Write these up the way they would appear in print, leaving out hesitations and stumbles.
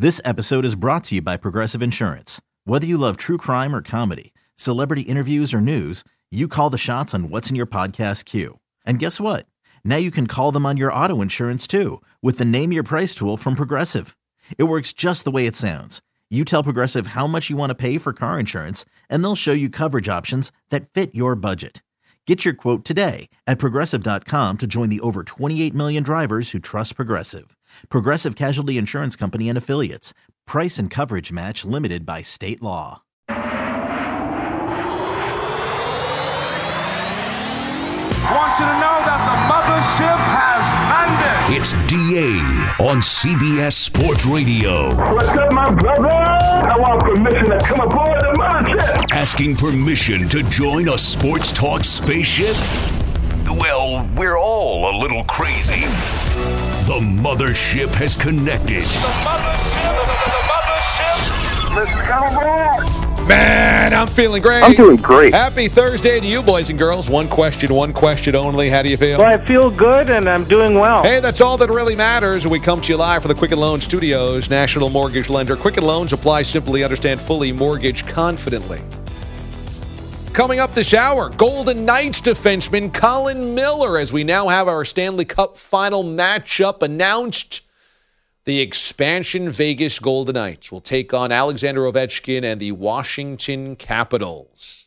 This episode is brought to you by Progressive Insurance. Whether you love true crime or comedy, celebrity interviews or news, you call the shots on what's in your podcast queue. And guess what? Now you can call them on your auto insurance too with the Name Your Price tool from Progressive. It works just the way it sounds. You tell Progressive how much you want to pay for car insurance, and they'll show you coverage options that fit your budget. Get your quote today at Progressive.com to join the over 28 million drivers who trust Progressive. Progressive Casualty Insurance Company and Affiliates. Price and coverage match limited by state law. Want you to know that the mothership has landed. It's DA on CBS Sports Radio. What's up, my brother? I want permission to come aboard the mothership. Asking permission to join a sports talk spaceship? Well, we're all a little crazy. The mothership has connected. The mothership. Let's come aboard. Man, I'm feeling great. I'm doing great. Happy Thursday to you, boys and girls. One question only. How do you feel? Well, I feel good, and I'm doing well. Hey, that's all that really matters. We come to you live from the Quicken Loans Studios, national mortgage lender. Quicken Loans, apply simply, understand fully, mortgage confidently. Coming up this hour, Golden Knights defenseman Colin Miller, as we now have our Stanley Cup final matchup announced. The expansion Vegas Golden Knights will take on Alexander Ovechkin and the Washington Capitals.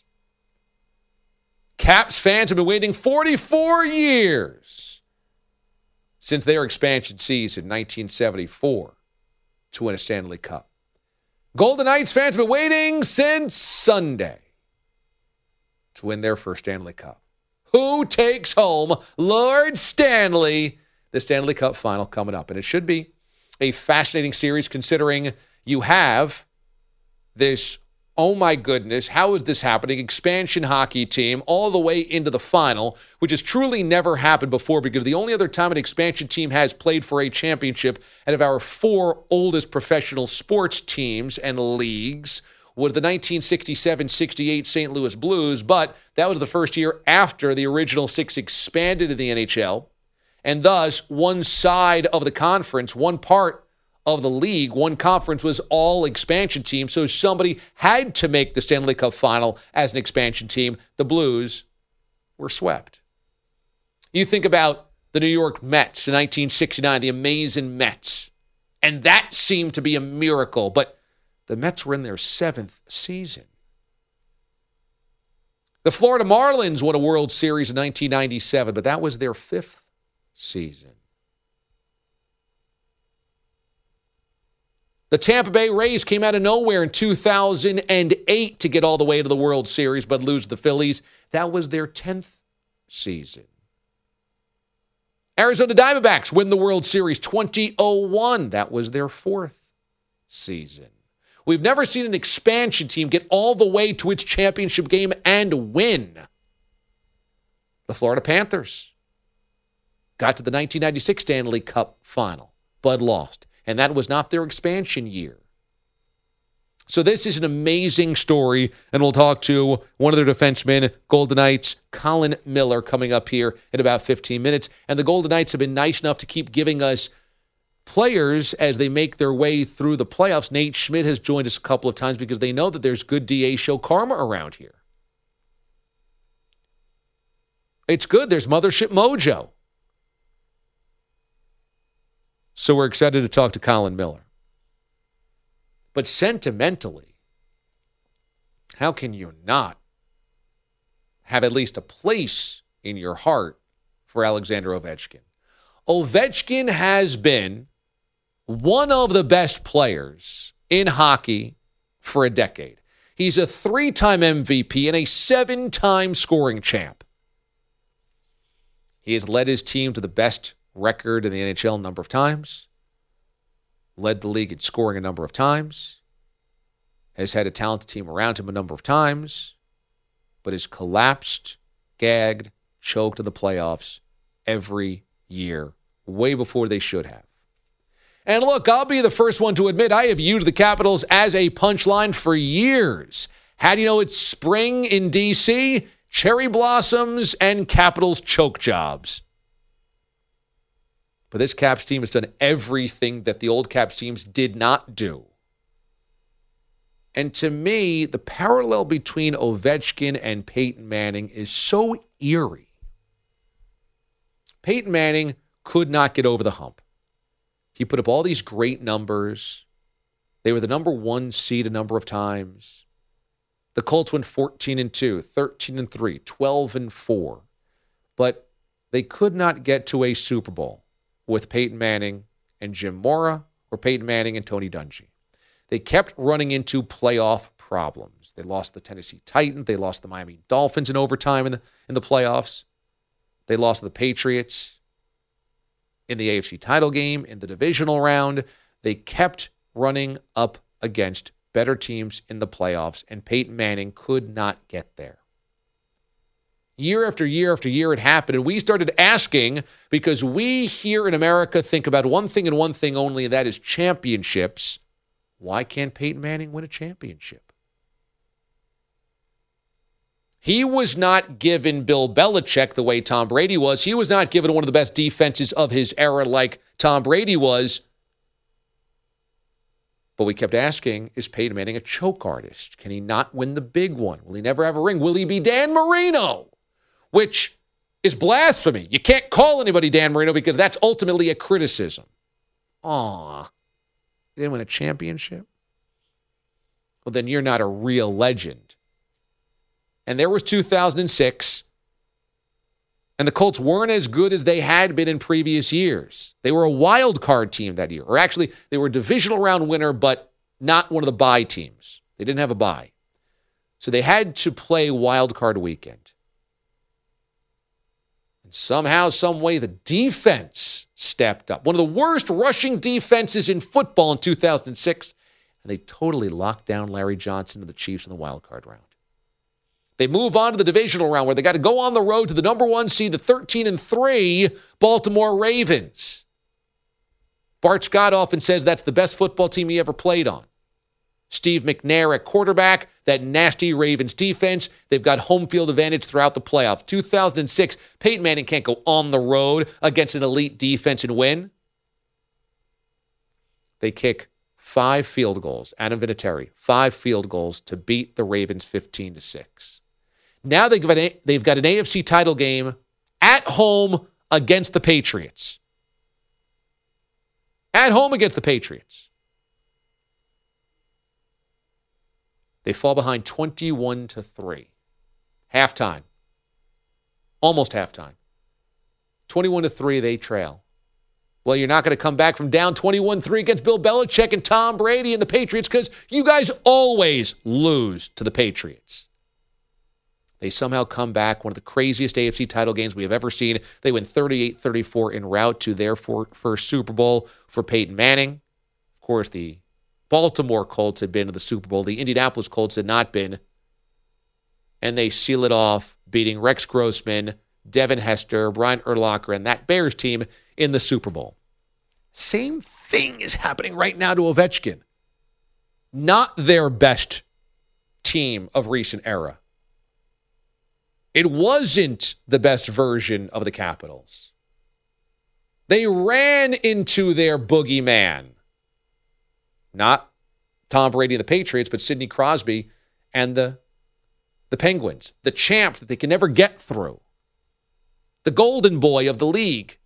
Caps fans have been waiting 44 years since their expansion season, 1974, to win a Stanley Cup. Golden Knights fans have been waiting since Sunday to win their first Stanley Cup. Who takes home Lord Stanley? The Stanley Cup final coming up, and it should be a fascinating series considering you have this, oh my goodness, how is this happening, expansion hockey team all the way into the final, which has truly never happened before because the only other time an expansion team has played for a championship out of our four oldest professional sports teams and leagues was the 1967-68 St. Louis Blues, but that was the first year after the original six expanded to the NHL. And thus, one side of the conference, one part of the league, one conference was all expansion teams. So somebody had to make the Stanley Cup final as an expansion team. The Blues were swept. You think about the New York Mets in 1969, the amazing Mets. And that seemed to be a miracle. But the Mets were in their seventh season. The Florida Marlins won a World Series in 1997, but that was their fifth season. The Tampa Bay Rays came out of nowhere in 2008 to get all the way to the World Series, but lose to the Phillies. That was their 10th season. Arizona Diamondbacks win the World Series 2001. That was their fourth season. We've never seen an expansion team get all the way to its championship game and win. The Florida Panthers got to the 1996 Stanley Cup final, but lost. And that was not their expansion year. So this is an amazing story, and we'll talk to one of their defensemen, Golden Knights, Colin Miller, coming up here in about 15 minutes. And the Golden Knights have been nice enough to keep giving us players as they make their way through the playoffs. Nate Schmidt has joined us a couple of times because they know that there's good DA show karma around here. It's good. There's mothership mojo. So we're excited to talk to Colin Miller. But sentimentally, how can you not have at least a place in your heart for Alexander Ovechkin? Ovechkin has been one of the best players in hockey for a decade. He's a 3-time MVP and a 7-time scoring champ. He has led his team to the best record in the NHL a number of times, led the league in scoring a number of times, has had a talented team around him a number of times, but has collapsed, gagged, choked in the playoffs every year, way before they should have. And look, I'll be the first one to admit I have used the Capitals as a punchline for years. How do you know it's spring in D.C.? Cherry blossoms and Capitals choke jobs. But this Caps team has done everything that the old Caps teams did not do. And to me, the parallel between Ovechkin and Peyton Manning is so eerie. Peyton Manning could not get over the hump. He put up all these great numbers. They were the number one seed a number of times. The Colts went 14-2, 13-3, 12-4. But they could not get to a Super Bowl with Peyton Manning and Jim Mora or Peyton Manning and Tony Dungy. They kept running into playoff problems. They lost the Tennessee Titans. They lost the Miami Dolphins in overtime in the playoffs. They lost the Patriots in the AFC title game, in the divisional round. They kept running up against better teams in the playoffs, and Peyton Manning could not get there. Year after year after year it happened, and we started asking, because we here in America think about one thing and one thing only, and that is championships. Why can't Peyton Manning win a championship? He was not given Bill Belichick the way Tom Brady was. He was not given one of the best defenses of his era like Tom Brady was. But we kept asking, is Peyton Manning a choke artist? Can he not win the big one? Will he never have a ring? Will he be Dan Marino? Which is blasphemy. You can't call anybody Dan Marino because that's ultimately a criticism. Aw, he didn't win a championship? Well, then you're not a real legend. And there was 2006, and the Colts weren't as good as they had been in previous years. They were a wild card team that year. Or actually, they were a divisional round winner, but not one of the bye teams. They didn't have a bye. So they had to play wild card weekend. And somehow, some way, the defense stepped up. One of the worst rushing defenses in football in 2006. And they totally locked down Larry Johnson and the Chiefs in the wild card round. They move on to the divisional round where they got to go on the road to the number one seed, the 13-3 Baltimore Ravens. Bart Scott often says that's the best football team he ever played on. Steve McNair at quarterback, that nasty Ravens defense. They've got home field advantage throughout the playoffs. 2006, Peyton Manning can't go on the road against an elite defense and win. They kick 5 field goals. Adam Vinatieri, 5 field goals to beat the Ravens 15-6. Now they've got an AFC title game at home against the Patriots. At home against the Patriots. They fall behind 21-3. Halftime. Almost halftime. 21-3, they trail. Well, you're not going to come back from down 21-3 against Bill Belichick and Tom Brady and the Patriots because you guys always lose to the Patriots. They somehow come back, one of the craziest AFC title games we have ever seen. They win 38-34 en route to their first Super Bowl for Peyton Manning. Of course, the Baltimore Colts had been to the Super Bowl. The Indianapolis Colts had not been. And they seal it off, beating Rex Grossman, Devin Hester, Brian Urlacher, and that Bears team in the Super Bowl. Same thing is happening right now to Ovechkin. Not their best team of recent era. It wasn't the best version of the Capitals. They ran into their boogeyman. Not Tom Brady and the Patriots, but Sidney Crosby and the Penguins. The champ that they can never get through. The golden boy of the league.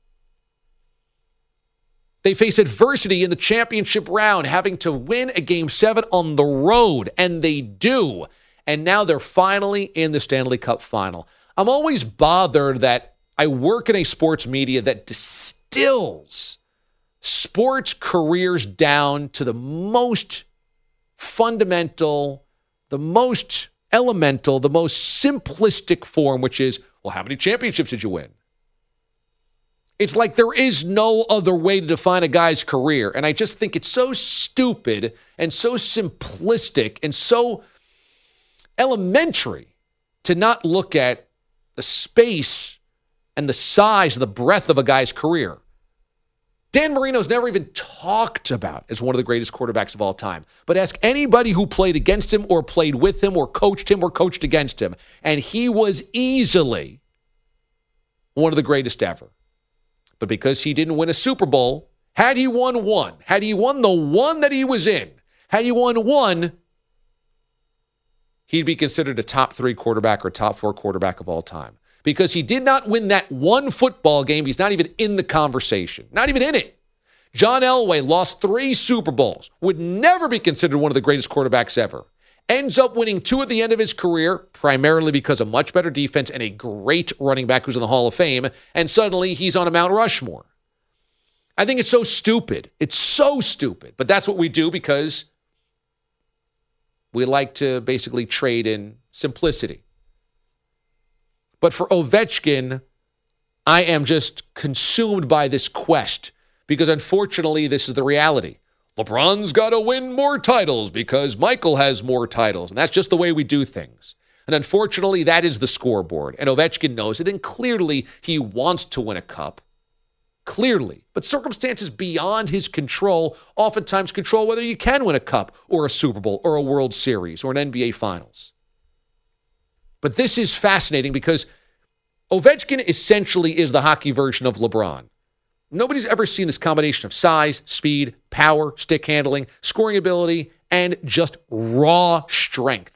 They face adversity in the championship round, having to win a Game 7 on the road, and they do. And now they're finally in the Stanley Cup final. I'm always bothered that I work in a sports media that distills sports careers down to the most fundamental, the most elemental, the most simplistic form, which is, well, how many championships did you win? It's like there is no other way to define a guy's career. And I just think it's so stupid and so simplistic and so elementary to not look at the space and the size and the breadth of a guy's career. Dan Marino's never even talked about as one of the greatest quarterbacks of all time. But ask anybody who played against him or played with him or coached against him. And he was easily one of the greatest ever. But because he didn't win a Super Bowl, had he won one, had he won the one that he was in, had he won one, he'd be considered a top 3 quarterback or top 4 quarterback of all time. Because he did not win that one football game, he's not even in the conversation. Not even in it. John Elway lost 3 Super Bowls, would never be considered one of the greatest quarterbacks ever. Ends up winning 2 at the end of his career, primarily because of much better defense and a great running back who's in the Hall of Fame, and suddenly he's on a Mount Rushmore. I think it's so stupid. It's so stupid. But that's what we do because we like to basically trade in simplicity. But for Ovechkin, I am just consumed by this quest because unfortunately, this is the reality. LeBron's got to win more titles because Michael has more titles. And that's just the way we do things. And unfortunately, that is the scoreboard. And Ovechkin knows it. And clearly, he wants to win a cup. Clearly. But circumstances beyond his control oftentimes control whether you can win a cup or a Super Bowl or a World Series or an NBA Finals. But this is fascinating because Ovechkin essentially is the hockey version of LeBron. Nobody's ever seen this combination of size, speed, power, stick handling, scoring ability, and just raw strength.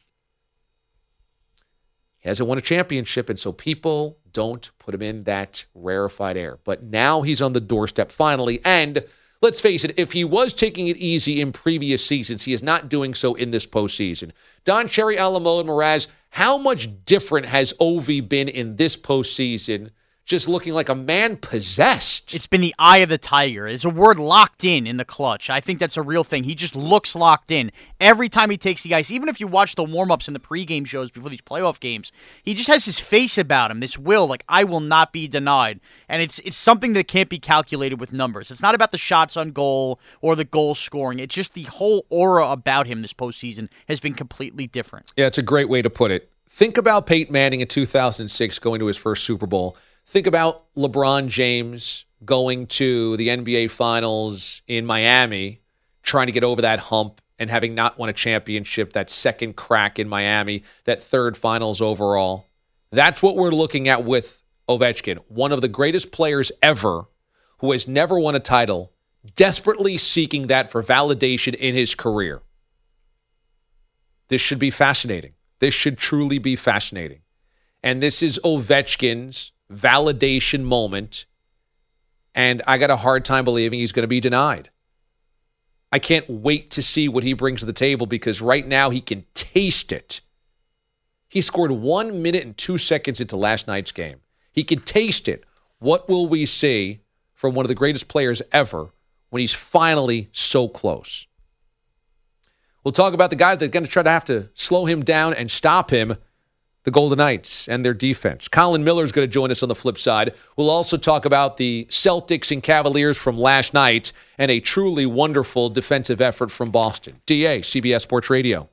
He hasn't won a championship, and so people don't put him in that rarefied air. But now he's on the doorstep finally, and let's face it, if he was taking it easy in previous seasons, he is not doing so in this postseason. Don Cherry, Alamo, and Mraz, how much different has Ovi been in this postseason? Just looking like a man possessed. It's been the eye of the tiger. It's a word, locked in the clutch. I think that's a real thing. He just looks locked in. Every time he takes the ice, even if you watch the warm-ups and the pregame shows before these playoff games, he just has his face about him, this will, like, I will not be denied. And it's something that can't be calculated with numbers. It's not about the shots on goal or the goal scoring. It's just the whole aura about him this postseason has been completely different. Yeah, it's a great way to put it. Think about Peyton Manning in 2006 going to his first Super Bowl. Think about LeBron James going to the NBA Finals in Miami, trying to get over that hump and having not won a championship, that second crack in Miami, that third finals overall. That's what we're looking at with Ovechkin, one of the greatest players ever who has never won a title, desperately seeking that for validation in his career. This should be fascinating. This should truly be fascinating. And this is Ovechkin's validation moment, and I got a hard time believing he's going to be denied. I can't wait to see what he brings to the table because right now he can taste it. He scored 1 minute and 2 seconds into last night's game. He can taste it. What will we see from one of the greatest players ever when he's finally so close? We'll talk about the guys that are going to try to have to slow him down and stop him, the Golden Knights and their defense. Colin Miller is going to join us on the flip side. We'll also talk about the Celtics and Cavaliers from last night and a truly wonderful defensive effort from Boston. DA, CBS Sports Radio.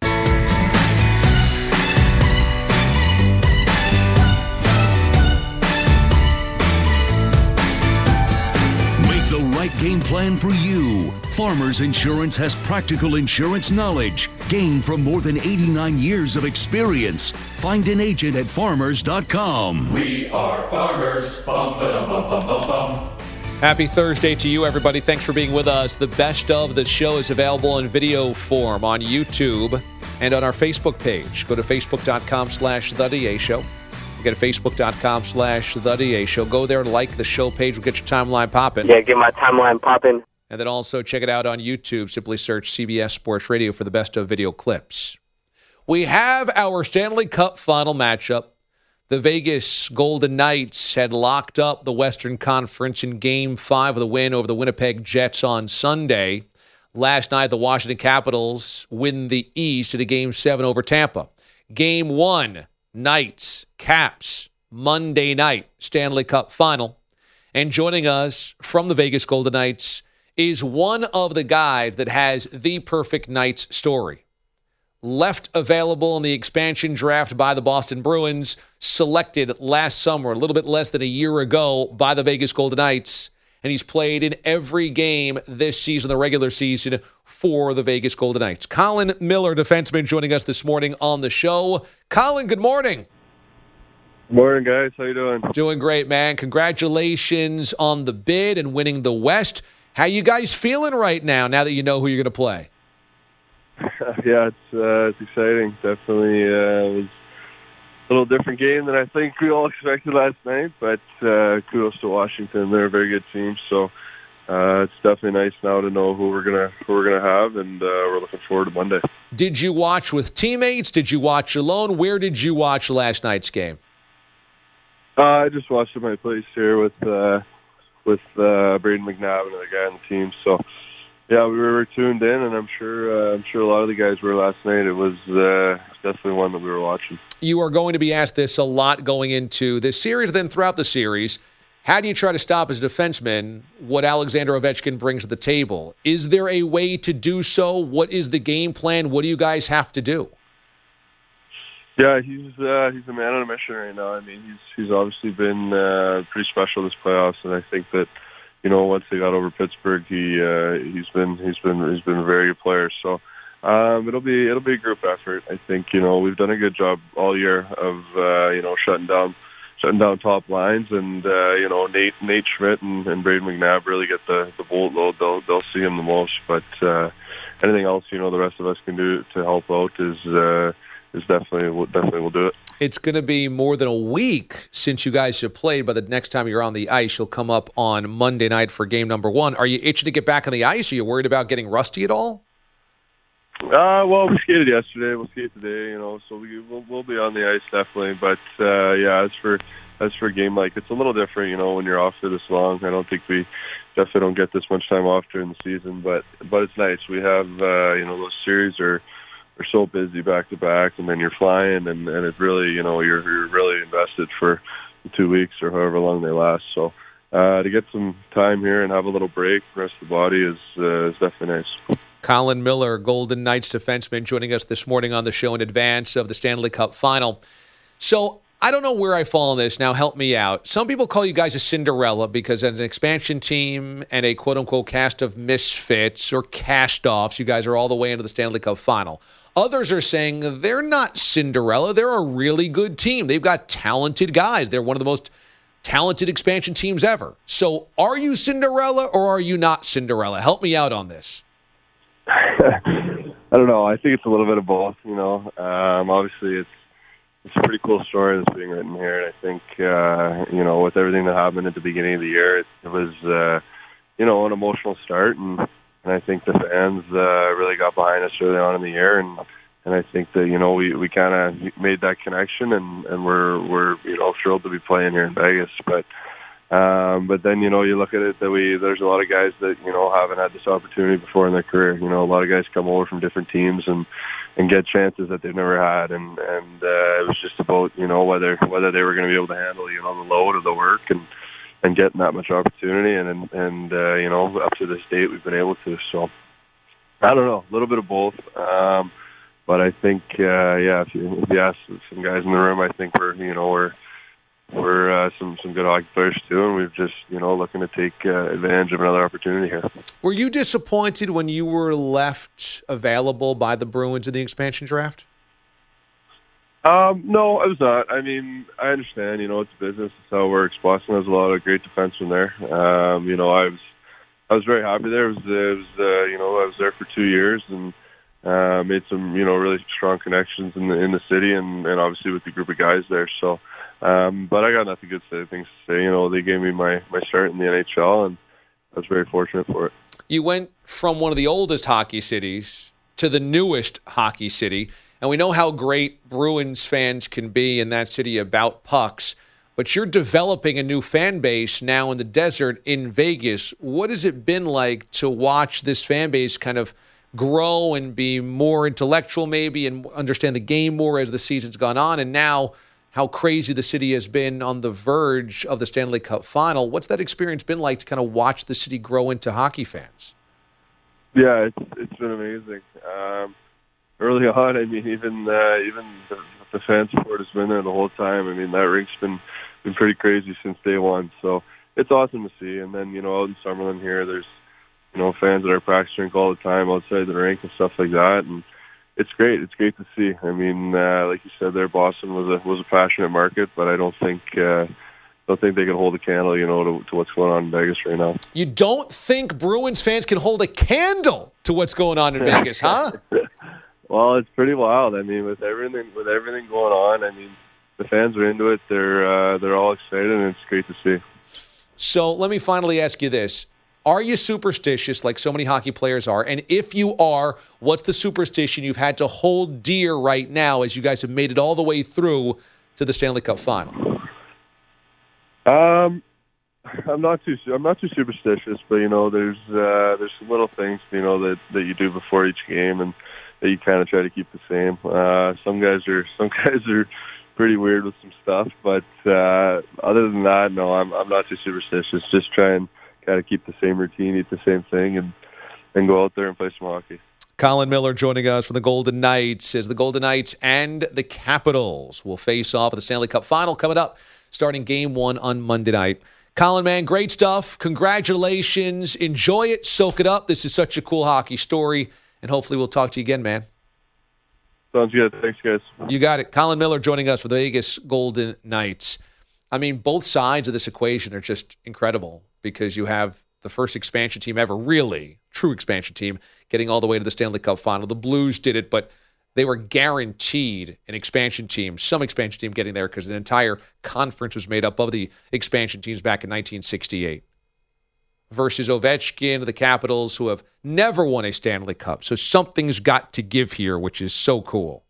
Right game plan for you. Farmers Insurance has practical insurance knowledge gained from more than 89 years of experience. Find an agent at farmers.com. We are farmers. Bum, ba-dum, bum, bum, bum, bum. Happy Thursday to you, everybody. Thanks for being with us. The best of the show is available in video form on YouTube and on our Facebook page. Go to facebook.com/The DA Show. Get to facebook.com/The DA Show. Go there and like the show page. We'll get your timeline popping. Yeah, get my timeline popping. And then also check it out on YouTube. Simply search CBS Sports Radio for the best of video clips. We have our Stanley Cup final matchup. The Vegas Golden Knights had locked up the Western Conference in Game 5 with a win over the Winnipeg Jets on Sunday. Last night, the Washington Capitals win the East at a Game 7 over Tampa. Game 1. Knights, Caps, Monday night, Stanley Cup final. And joining us from the Vegas Golden Knights is one of the guys that has the perfect Knights story. Left available in the expansion draft by the Boston Bruins, selected last summer, a little bit less than a year ago, by the Vegas Golden Knights. And he's played in every game this season, the regular season, for the Vegas Golden Knights. Colin Miller, defenseman, joining us this morning on the show. Colin, good morning. Morning, guys. How you doing? Doing great, man. Congratulations on the bid and winning the West. How you guys feeling right now that you know who you're going to play? Yeah, it's exciting. Definitely it was a little different game than I think we all expected last night, but kudos to Washington. They're a very good team, so it's definitely nice now to know who we're gonna have, and we're looking forward to Monday. Did you watch with teammates? Did you watch alone? Where did you watch last night's game? I just watched at my place here with Braden McNabb, another guy on the team. So yeah, we were tuned in, and I'm sure a lot of the guys were last night. It was definitely one that we were watching. You are going to be asked this a lot going into this series, then throughout the series. How do you try to stop as a defenseman what Alexander Ovechkin brings to the table? Is there a way to do so? What is the game plan? What do you guys have to do? Yeah, he's a man on a mission right now. I mean, he's obviously been pretty special this playoffs, and I think that, you know, once they got over Pittsburgh, he's been a very good player. So it'll be a group effort. I think, you know, we've done a good job all year of shutting down top lines, and you know, Nate Schmidt and Braden McNabb really get the bolt load. They'll see him the most, but anything else, you know, the rest of us can do to help out is definitely will do it. It's going to be more than a week since you guys have played. By the next time you're on the ice, you'll come up on Monday night for game number 1. Are you itching to get back on the ice? Are you worried about getting rusty at all? Well, we skated yesterday. We'll skate today, you know, so we'll be on the ice definitely. But yeah, as for a game, like, it's a little different, you know, when you're off for this long. I don't think we definitely don't get this much time off during the season, but it's nice. We have you know, those series are so busy back to back, and then you're flying, and it really, you know, you're really invested for 2 weeks or however long they last. So to get some time here and have a little break, rest of the body is definitely nice. Colin Miller, Golden Knights defenseman, joining us this morning on the show in advance of the Stanley Cup Final. So I don't know where I fall on this. Now help me out. Some people call you guys a Cinderella because as an expansion team and a quote-unquote cast of misfits or cast-offs, you guys are all the way into the Stanley Cup Final. Others are saying they're not Cinderella. They're a really good team. They've got talented guys. They're one of the most talented expansion teams ever. So are you Cinderella or are you not Cinderella? Help me out on this. I don't know. I think it's a little bit of both, you know. Obviously, it's a pretty cool story that's being written here. And I think, you know, with everything that happened at the beginning of the year, it was, you know, an emotional start. And I think the fans really got behind us early on in the year. And I think that, you know, we kind of made that connection, and we're you know, thrilled to be playing here in Vegas. But then, you know, you look at it that there's a lot of guys that, you know, haven't had this opportunity before in their career. You know, a lot of guys come over from different teams and get chances that they've never had. And it was just about, you know, whether they were going to be able to handle, you know, the load of the work and getting that much opportunity. And you know, up to this date, we've been able to. So I don't know, a little bit of both. But I think, yeah, if you ask some guys in the room, I think we're some good hockey players too, and we've just, you know, looking to take advantage of another opportunity here. Were you disappointed when you were left available by the Bruins in the expansion draft? No, I was not. I mean, I understand, you know, it's business. It's how it works. Boston has a lot of great defensemen there. You know, I was very happy there. You know, I was there for 2 years and made some, you know, really strong connections in the city and obviously with the group of guys there. So, but I got nothing good things to say. You know, they gave me my start in the NHL, and I was very fortunate for it. You went from one of the oldest hockey cities to the newest hockey city, and we know how great Bruins fans can be in that city about pucks, but you're developing a new fan base now in the desert in Vegas. What has it been like to watch this fan base kind of grow and be more intellectual maybe and understand the game more as the season's gone on, and now how crazy the city has been on the verge of the Stanley Cup Final? What's that experience been like to kind of watch the city grow into hockey fans? Yeah, it's been amazing. Early on, I mean, even the fan support has been there the whole time. I mean, that rink's been pretty crazy since day one. So it's awesome to see. And then, you know, out in Summerlin here, there's, you know, fans that are practicing all the time outside the rink and stuff like that. And it's great. It's great to see. I mean, like you said there, Boston was a passionate market, but I don't think they can hold a candle, to what's going on in Vegas right now. You don't think Bruins fans can hold a candle to what's going on in Vegas, huh? Well, it's pretty wild. I mean, with everything going on, I mean, the fans are into it. They're all excited, and it's great to see. So let me finally ask you this. Are you superstitious like so many hockey players are? And if you are, what's the superstition you've had to hold dear right now as you guys have made it all the way through to the Stanley Cup final? I'm not too superstitious, but there's some little things that you do before each game and that you kind of try to keep the same. Some guys are pretty weird with some stuff, but other than that, no, I'm not too superstitious. Just try and kind of keep the same routine, eat the same thing, and go out there and play some hockey. Colin Miller joining us from the Golden Knights as the Golden Knights and the Capitals will face off at the Stanley Cup final coming up, starting Game 1 on Monday night. Colin, man, great stuff. Congratulations. Enjoy it. Soak it up. This is such a cool hockey story, and hopefully we'll talk to you again, man. Sounds good. Thanks, guys. You got it. Colin Miller joining us for the Vegas Golden Knights. I mean, both sides of this equation are just incredible because you have the first expansion team ever, really, true expansion team, getting all the way to the Stanley Cup final. The Blues did it, but they were guaranteed an expansion team, some expansion team getting there because the entire conference was made up of the expansion teams back in 1968. Versus Ovechkin, the Capitals, who have never won a Stanley Cup. So something's got to give here, which is so cool.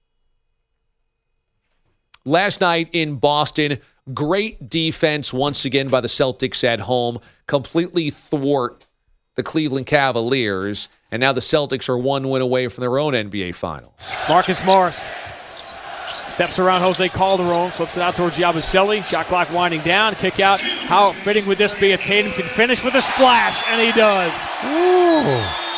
Last night in Boston, great defense once again by the Celtics at home, completely thwart the Cleveland Cavaliers, and now the Celtics are one win away from their own NBA Finals. Marcus Morris steps around Jose Calderon, flips it out towards Yabusele. Shot clock winding down, kick out. How fitting would this be? Tatum can finish with a splash, and he does. Ooh.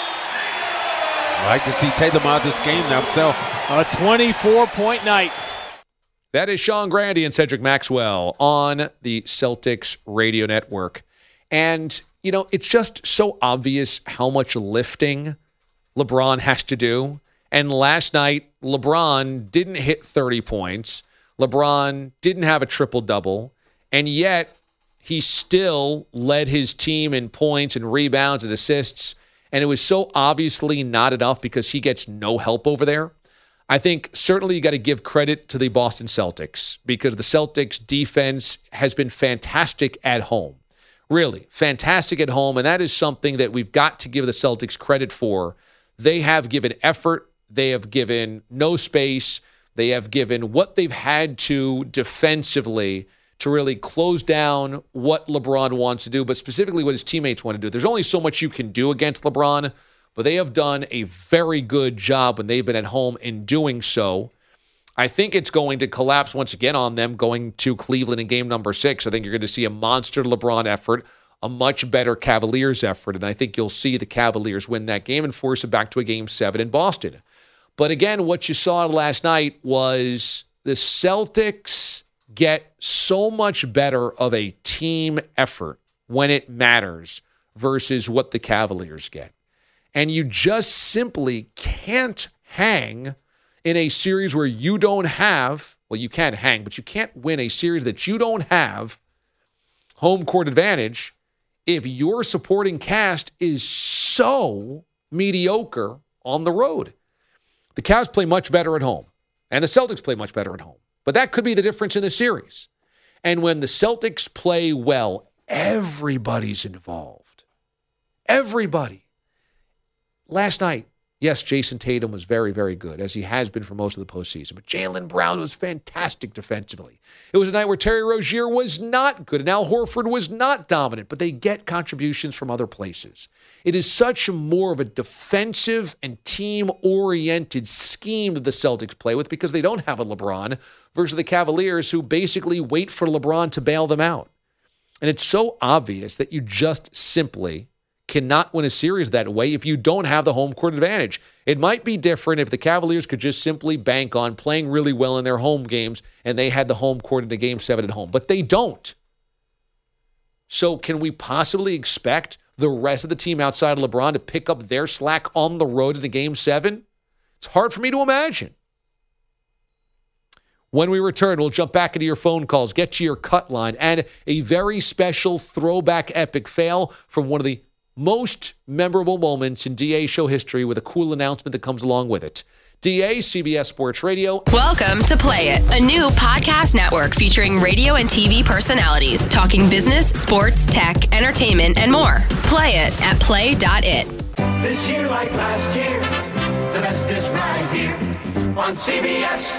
I like to see Tatum out this game now, so. A 24-point night. That is Sean Grandy and Cedric Maxwell on the Celtics radio network. And, it's just so obvious how much lifting LeBron has to do. And last night, LeBron didn't hit 30 points. LeBron didn't have a triple-double. And yet, he still led his team in points and rebounds and assists. And it was so obviously not enough because he gets no help over there. I think certainly you got to give credit to the Boston Celtics because the Celtics defense has been fantastic at home. Really, fantastic at home. And that is something that we've got to give the Celtics credit for. They have given effort. They have given no space. They have given what they've had to defensively to really close down what LeBron wants to do, but specifically what his teammates want to do. There's only so much you can do against LeBron, but they have done a very good job when they've been at home in doing so. I think it's going to collapse once again on them going to Cleveland in game number 6. I think you're going to see a monster LeBron effort, a much better Cavaliers effort, and I think you'll see the Cavaliers win that game and force it back to a game 7 in Boston. But again, what you saw last night was the Celtics get so much better of a team effort when it matters versus what the Cavaliers get. And you just simply can't hang in a series where you don't have, well, you can hang, but you can't win a series that you don't have home court advantage if your supporting cast is so mediocre on the road. The Cavs play much better at home, and the Celtics play much better at home. But that could be the difference in the series. And when the Celtics play well, everybody's involved. Everybody. Last night, yes, Jason Tatum was very, very good, as he has been for most of the postseason. But Jaylen Brown was fantastic defensively. It was a night where Terry Rozier was not good, and Al Horford was not dominant, but they get contributions from other places. It is such more of a defensive and team-oriented scheme that the Celtics play with because they don't have a LeBron versus the Cavaliers who basically wait for LeBron to bail them out. And it's so obvious that you just simply cannot win a series that way if you don't have the home court advantage. It might be different if the Cavaliers could just simply bank on playing really well in their home games and they had the home court in a game 7 at home, but they don't. So can we possibly expect the rest of the team outside of LeBron to pick up their slack on the road in a game 7? It's hard for me to imagine. When we return, we'll jump back into your phone calls, get to your cut line, and a very special throwback epic fail from one of the most memorable moments in DA show history with a cool announcement that comes along with it. DA, CBS Sports Radio. Welcome to Play It, a new podcast network featuring radio and TV personalities talking business, sports, tech, entertainment, and more. Play it at play.it. This year, like last year, the best is right here on CBS.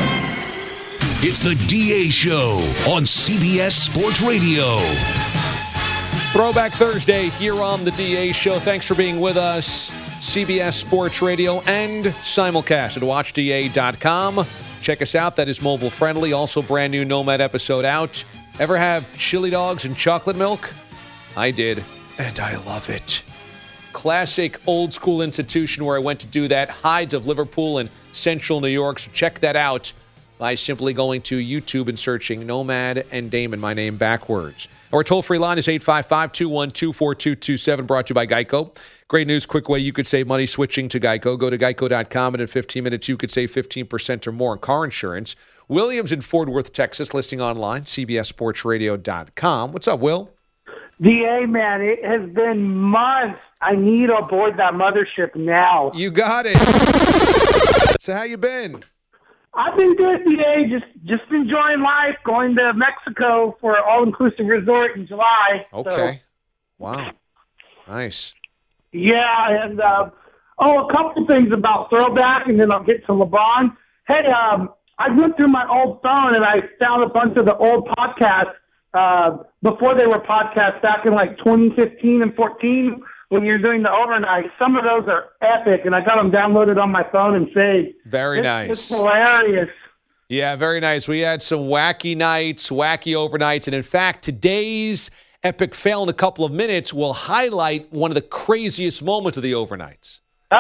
It's the DA Show on CBS Sports Radio. Throwback Thursday here on the DA Show. Thanks for being with us. CBS Sports Radio and simulcast at watchda.com. Check us out. That is mobile friendly. Also, brand new Nomad episode out. Ever have chili dogs and chocolate milk? I did, and I love it. Classic old school institution where I went to do that. Hides of Liverpool in central New York. So check that out by simply going to YouTube and searching Nomad and Damon, my name backwards. Our toll-free line is 855-212-4227, brought to you by Geico. Great news, quick way you could save money switching to Geico. Go to geico.com, and in 15 minutes you could save 15% or more on car insurance. Williams in Fort Worth, Texas, listing online, cbssportsradio.com. What's up, Will? DA, man, it has been months. I need to board that mothership now. You got it. So how you been? I've been good, DA. Just enjoying life, going to Mexico for an all-inclusive resort in July. Okay. So. Wow. Nice. Yeah, and a couple things about throwback, and then I'll get to LeBron. Hey, I went through my old phone, and I found a bunch of the old podcasts before they were podcasts back in like 2015 and 14 when you're doing the overnight. Some of those are epic, and I got them downloaded on my phone and saved. Very nice. It's hilarious. Yeah, very nice. We had some wacky nights, wacky overnights, and in fact, today's epic fail in a couple of minutes will highlight one of the craziest moments of the overnights.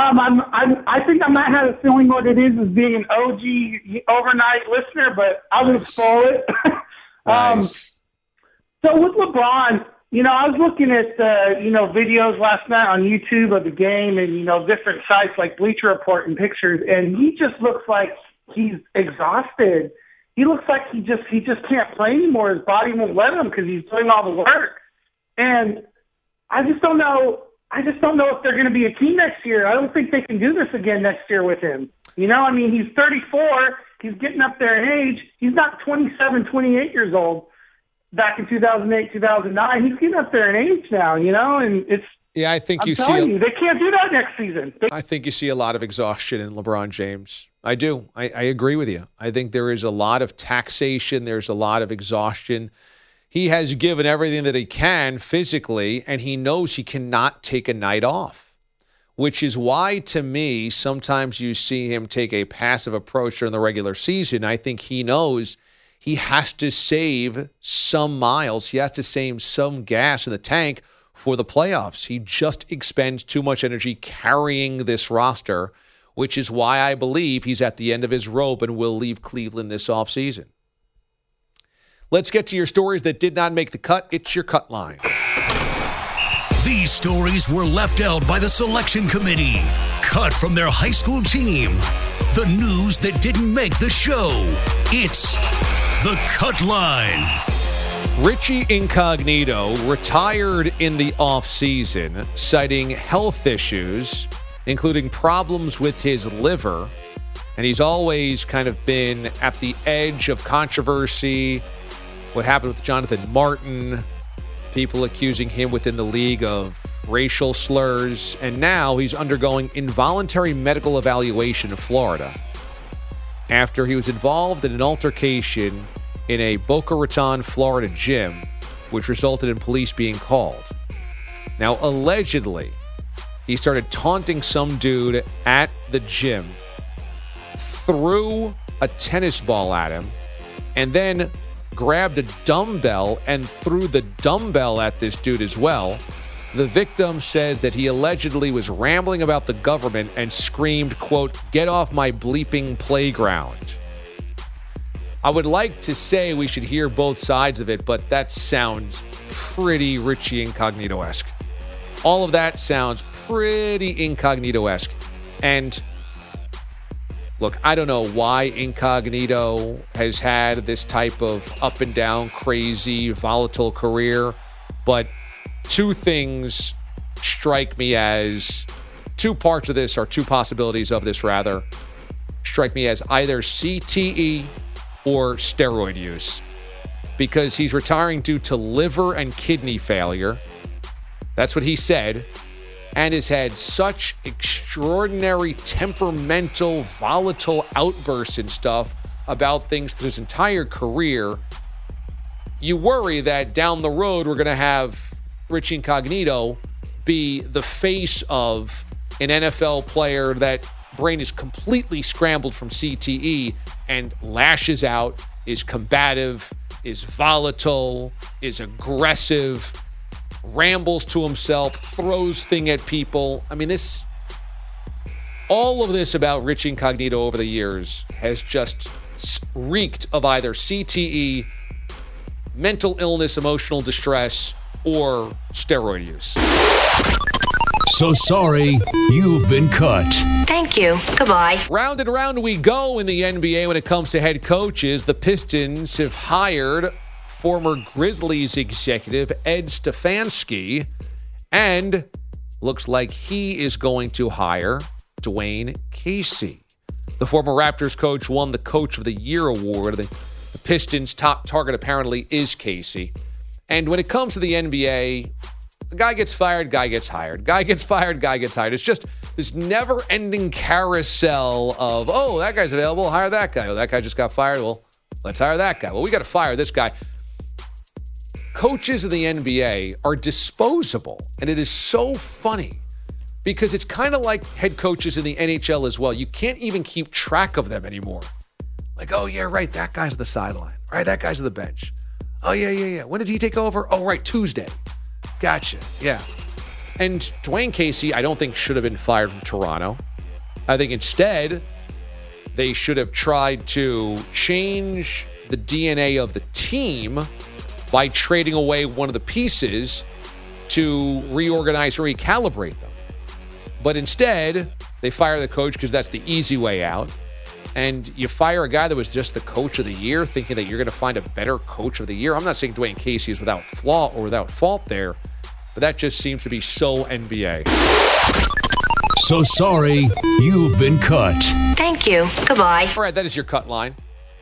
I think I might have a feeling what it is being an OG overnight listener, but I will spoil it. Nice. So with LeBron, I was looking at, videos last night on YouTube of the game and, different sites like Bleacher Report and pictures, and he just looks like he's exhausted. He looks like he just can't play anymore. His body won't let him because he's doing all the work. And I just don't know if they're going to be a team next year. I don't think they can do this again next year with him. He's 34. He's getting up there in age. He's not 27, 28 years old. Back in 2008, 2009, he's getting up there in age now, and it's. Yeah, I think I'm telling you, they can't do that next season. I think you see a lot of exhaustion in LeBron James. I do. I agree with you. I think there is a lot of taxation. There's a lot of exhaustion. He has given everything that he can physically, and he knows he cannot take a night off, which is why, to me, sometimes you see him take a passive approach during the regular season. I think he knows he has to save some miles. He has to save some gas in the tank for the playoffs. He just expends too much energy carrying this roster, which is why I believe he's at the end of his rope and will leave Cleveland this offseason. Let's get to your stories that did not make the cut. It's your cut line. These stories were left out by the selection committee, cut from their high school team. The news that didn't make the show. It's the Cut Line. Richie Incognito retired in the offseason, citing health issues, including problems with his liver. And he's always kind of been at the edge of controversy. What happened with Jonathan Martin, people accusing him within the league of racial slurs. And now he's undergoing involuntary medical evaluation in Florida after he was involved in an altercation in a Boca Raton, Florida gym, which resulted in police being called. Now, allegedly, he started taunting some dude at the gym, threw a tennis ball at him, and then grabbed a dumbbell and threw the dumbbell at this dude as well. The victim says that he allegedly was rambling about the government and screamed, quote, "Get off my bleeping playground." I would like to say we should hear both sides of it, but that sounds pretty Richie Incognito-esque. All of that sounds pretty Incognito-esque. And Look, I don't know why Incognito has had this type of up and down, crazy, volatile career, but two things strike me as two parts of this, or two possibilities of this rather, strike me as either CTE or steroid use, because he's retiring due to liver and kidney failure. That's what he said. And has had such extraordinary temperamental, volatile outbursts and stuff about things through his entire career. You worry that down the road we're going to have Rich Incognito be the face of an NFL player that brain is completely scrambled from CTE and lashes out, is combative, is volatile, is aggressive, rambles to himself, throws things at people. I mean, all of this about Rich Incognito over the years has just reeked of either CTE, mental illness, emotional distress, or steroid use. So sorry, you've been cut. Thank you. Goodbye. Round and round we go in the NBA when it comes to head coaches. The Pistons have hired former Grizzlies executive Ed Stefanski, and looks like he is going to hire Dwayne Casey. The former Raptors coach won the Coach of the Year award. The Pistons' top target apparently is Casey. And when it comes to the NBA, the guy gets fired, guy gets hired. Guy gets fired, guy gets hired. It's just this never-ending carousel of, oh, that guy's available, hire that guy. Oh, that guy just got fired, well, let's hire that guy. Well, we got to fire this guy. Coaches in the NBA are disposable, and it is so funny because it's kind of like head coaches in the NHL as well. You can't even keep track of them anymore. Like, oh, yeah, right, that guy's on the sideline. Right, that guy's on the bench. Oh, yeah. When did he take over? Oh, right, Tuesday. Gotcha, yeah. And Dwayne Casey, I don't think should have been fired from Toronto. I think instead, they should have tried to change the DNA of the team by trading away one of the pieces to reorganize or recalibrate them. But instead, they fire the coach because that's the easy way out. And you fire a guy that was just the coach of the year thinking that you're going to find a better coach of the year. I'm not saying Dwayne Casey is without flaw or without fault there, but that just seems to be so NBA. So sorry, you've been cut. Thank you. Goodbye. All right, that is your cut line.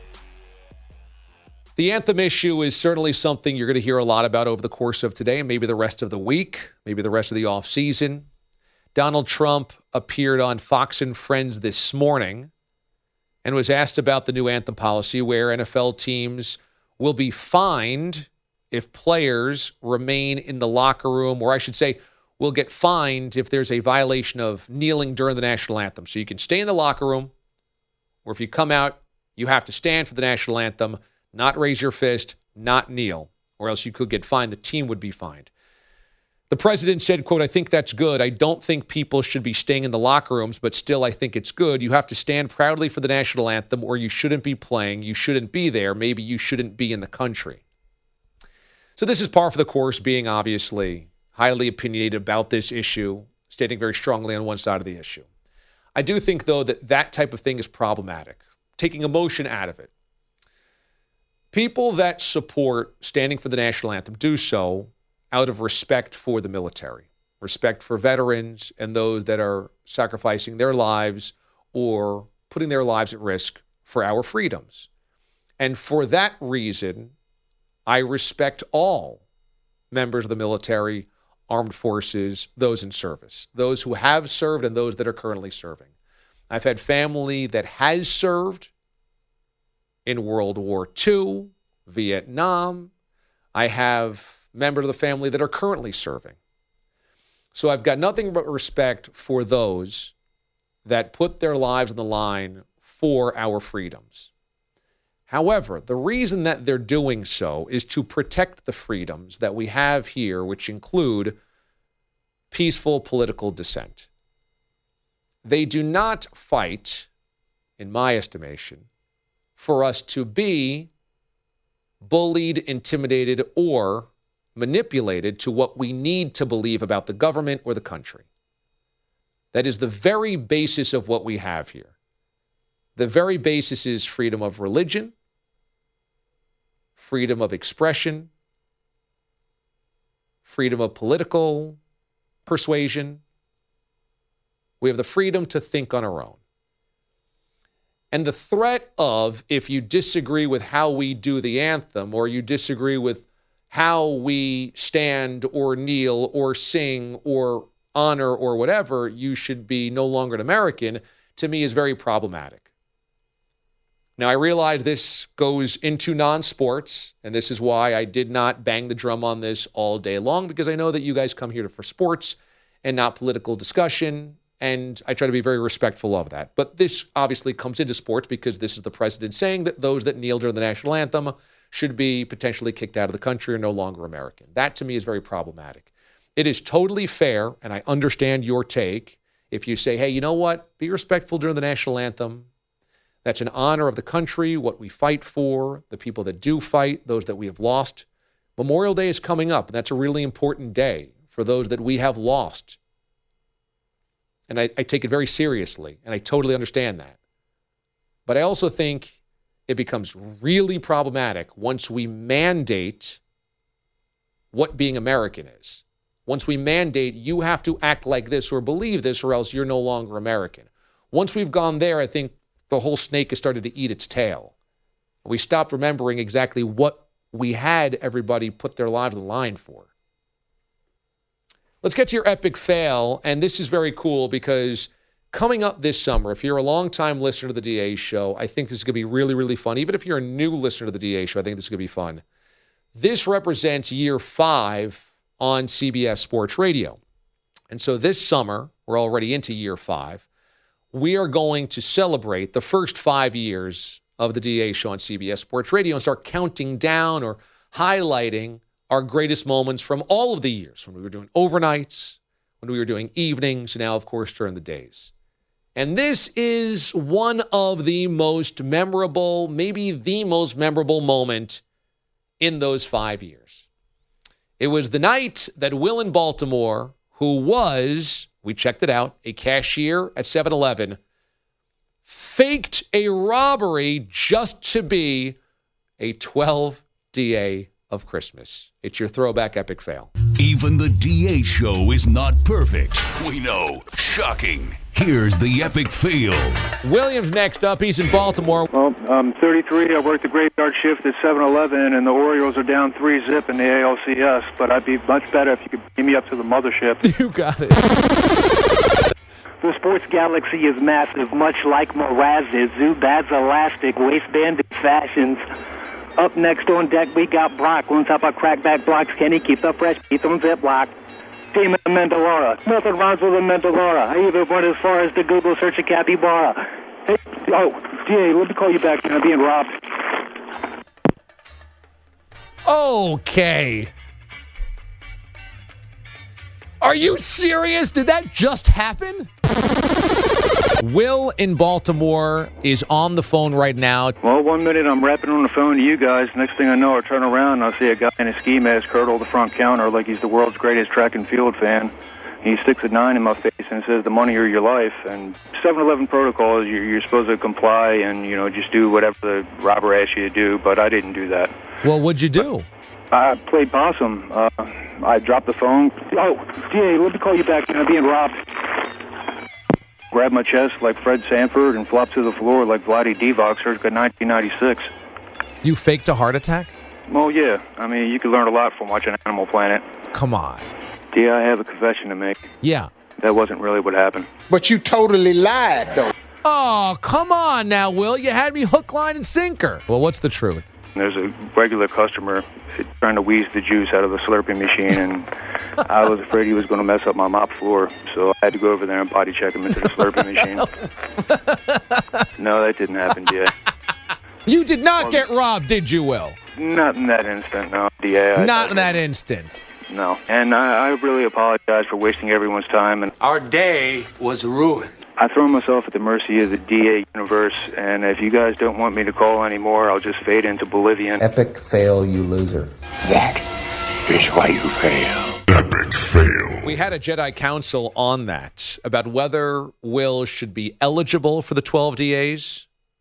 The anthem issue is certainly something you're going to hear a lot about over the course of today and maybe the rest of the week, maybe the rest of the offseason. Donald Trump appeared on Fox and Friends this morning and was asked about the new anthem policy where NFL teams will be fined if players remain in the locker room, or I should say, will get fined if there's a violation of kneeling during the national anthem. So you can stay in the locker room, or if you come out, you have to stand for the national anthem, not raise your fist, not kneel, or else you could get fined. The team would be fined. The president said, quote, I think that's good. I don't think people should be staying in the locker rooms, but still I think it's good. You have to stand proudly for the national anthem or you shouldn't be playing. You shouldn't be there. Maybe you shouldn't be in the country. So this is par for the course, being obviously highly opinionated about this issue, stating very strongly on one side of the issue. I do think, though, that that type of thing is problematic, taking emotion out of it. People that support standing for the national anthem do so out of respect for the military, respect for veterans and those that are sacrificing their lives or putting their lives at risk for our freedoms. And for that reason, I respect all members of the military, armed forces, those in service, those who have served and those that are currently serving. I've had family that has served in World War II, Vietnam. I have members of the family that are currently serving. So I've got nothing but respect for those that put their lives on the line for our freedoms. However, the reason that they're doing so is to protect the freedoms that we have here, which include peaceful political dissent. They do not fight, in my estimation, for us to be bullied, intimidated, or manipulated to what we need to believe about the government or the country. That is the very basis of what we have here. The very basis is freedom of religion, freedom of expression, freedom of political persuasion. We have the freedom to think on our own. And the threat of, if you disagree with how we do the anthem, or you disagree with how we stand or kneel or sing or honor or whatever, you should be no longer an American, to me is very problematic. Now, I realize this goes into non-sports, and this is why I did not bang the drum on this all day long, because I know that you guys come here for sports and not political discussion, and I try to be very respectful of that. But this obviously comes into sports because this is the president saying that those that kneel during the national anthem should be potentially kicked out of the country or no longer American. That, to me, is very problematic. It is totally fair, and I understand your take, if you say, hey, you know what? Be respectful during the national anthem. That's an honor of the country, what we fight for, the people that do fight, those that we have lost. Memorial Day is coming up, and that's a really important day for those that we have lost. And I take it very seriously, and I totally understand that. But I also think it becomes really problematic once we mandate what being American is. Once we mandate you have to act like this or believe this or else you're no longer American. Once we've gone there, I think the whole snake has started to eat its tail. We stopped remembering exactly what we had everybody put their lives on the line for. Let's get to your epic fail, and this is very cool because coming up this summer, if you're a longtime listener to the DA show, I think this is going to be really, really fun. Even if you're a new listener to the DA show, I think this is going to be fun. This represents year 5 on CBS Sports Radio. And so this summer, we're already into year 5, we are going to celebrate the first 5 years of the DA show on CBS Sports Radio and start counting down or highlighting our greatest moments from all of the years, when we were doing overnights, when we were doing evenings, and now, of course, during the days. And this is one of the most memorable, maybe the most memorable moment in those 5 years. It was the night that Will in Baltimore, who was, we checked it out, a cashier at 7-Eleven, faked a robbery just to be a 12 DA of Christmas. It's your throwback epic fail. Even the DA show is not perfect. We know. Shocking. Here's the epic fail. William's next up. He's in Baltimore. Well, I'm 33. I work the graveyard shift at 7-Eleven, and the Orioles are down 3-0 in the ALCS, but I'd be much better if you could bring me up to the mothership. You got it. The sports galaxy is massive, much like Mraz's. Zubad's elastic, waistband fashions. Up next on deck, we got Brock. On top of crackback blocks, Kenny keep the fresh teeth on Ziploc. Team Mandalora. Nothing rhymes with a Mandalora. I even went as far as to Google search a capybara. Hey, DA, let me call you back. I'm being robbed. Okay. Are you serious? Did that just happen? Will in Baltimore is on the phone right now. Well, 1 minute I'm rapping on the phone to you guys. Next thing I know, I turn around and I see a guy in a ski mask hurdle the front counter like he's the world's greatest track and field fan. He sticks a 9 in my face and says, the money or your life. And 7-Eleven protocol is you're supposed to comply and, just do whatever the robber asks you to do, but I didn't do that. Well, what'd you do? I played possum. I dropped the phone. DA, let me call you back. I'm being robbed. Grabbed my chest like Fred Sanford and flopped to the floor like Vladdy Divac circa 1996. You faked a heart attack? Well, yeah. I mean, you can learn a lot from watching Animal Planet. Come on. Yeah, I have a confession to make. Yeah. That wasn't really what happened. But you totally lied, though. Oh, come on now, Will. You had me hook, line, and sinker. Well, what's the truth? There's a regular customer trying to wheeze the juice out of the Slurpee machine, and I was afraid he was going to mess up my mop floor, so I had to go over there and potty check him into the Slurpee machine. No, that didn't happen, DA. You did not get robbed, did you, Will? Not in that instant, no, DA. Not in that instant. No, and I really apologize for wasting everyone's time. And our day was ruined. I throw myself at the mercy of the DA universe, and if you guys don't want me to call anymore, I'll just fade into Bolivian. Epic fail, you loser. That is why you fail. Epic fail. We had a Jedi Council on that about whether Will should be eligible for the 12 DAs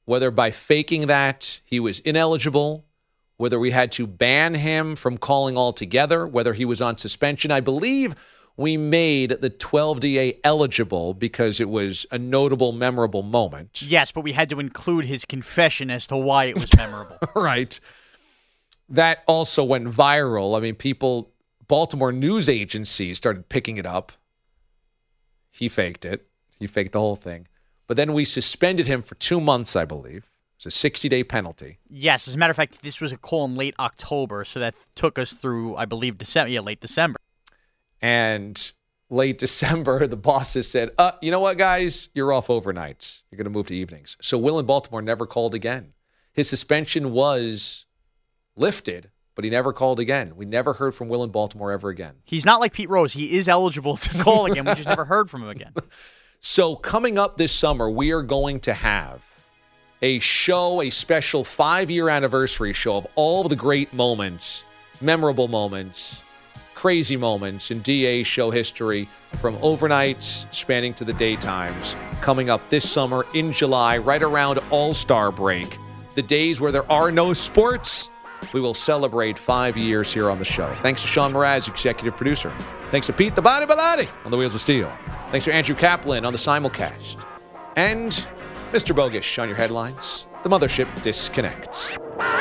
whether by faking that he was ineligible, whether we had to ban him from calling altogether, whether he was on suspension. I believe we made the 12DA eligible because it was a notable, memorable moment. Yes, but we had to include his confession as to why it was memorable. Right. That also went viral. I mean, Baltimore news agencies started picking it up. He faked it. He faked the whole thing. But then we suspended him for 2 months, I believe. It's a 60-day penalty. Yes, as a matter of fact, this was a call in late October, so that took us through, I believe, late December. And late December, the bosses said, you know what, guys? You're off overnights. You're going to move to evenings. So Will in Baltimore never called again. His suspension was lifted, but he never called again. We never heard from Will in Baltimore ever again. He's not like Pete Rose. He is eligible to call again. We just never heard from him again. So coming up this summer, we are going to have a special 5-year anniversary show of all the great moments, memorable moments, crazy moments in DA show history, from overnights spanning to the daytimes, coming up this summer in July, right around All-Star break. The days where there are no sports, we will celebrate 5 years here on the show. Thanks to Sean Mraz, executive producer. Thanks to Pete the Body Bellotti on the Wheels of Steel. Thanks to Andrew Kaplan on the simulcast. And Mr. Bogish on your headlines. The mothership disconnects.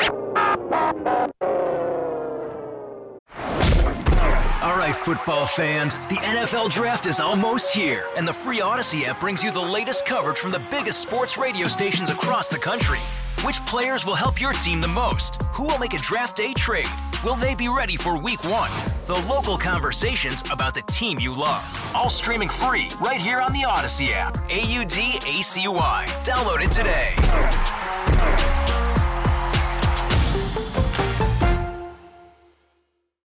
All right, football fans, the NFL Draft is almost here, and the free Odyssey app brings you the latest coverage from the biggest sports radio stations across the country. Which players will help your team the most? Who will make a draft day trade? Will they be ready for week 1? The local conversations about the team you love. All streaming free right here on the Odyssey app. AUDACY. Download it today.